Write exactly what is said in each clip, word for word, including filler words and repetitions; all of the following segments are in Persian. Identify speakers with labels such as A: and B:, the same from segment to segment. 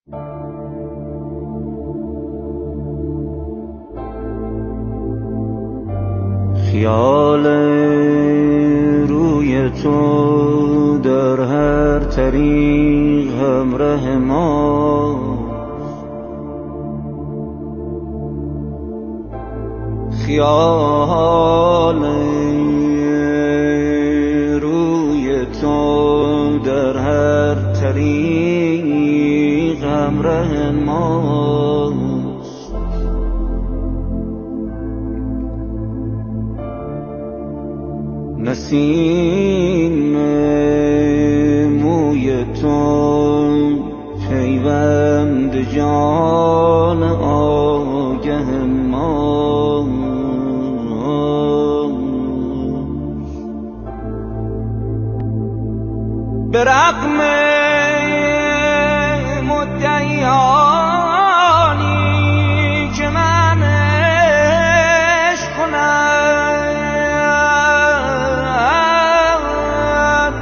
A: خیال روی تو در هر طریق همراه ما، خیال روی تو در هر طریق همراه ماست. نسیم موی تو پیوند جان آگه ماست. به رغم مدعیانی که من عشق کنم،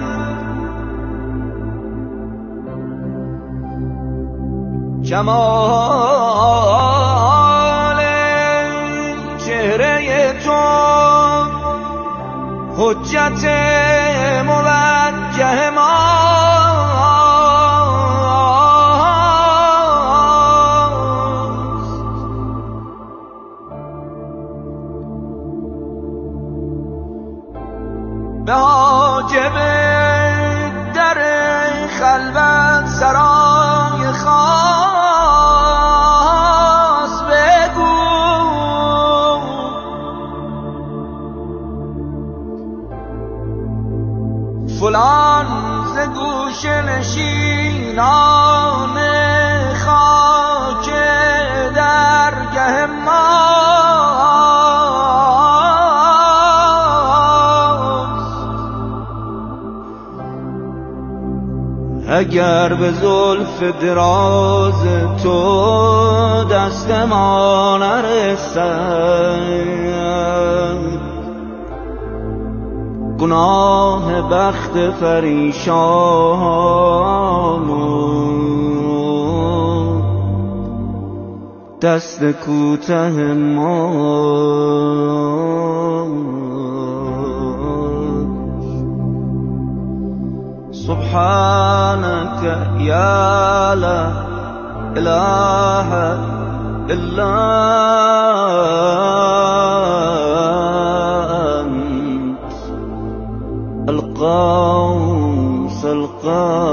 A: جمال چهره تو حجت موجه ماست. به حاجب در خلوت سرای خاص بگو فلان ز گوشه نشینان خاک درگه ماست. اگر به زلف دراز تو دست ما نرسد، گناه بخت پریشان و دست کوته ما. سبحانك یا لا اله الا انت القوس القادر.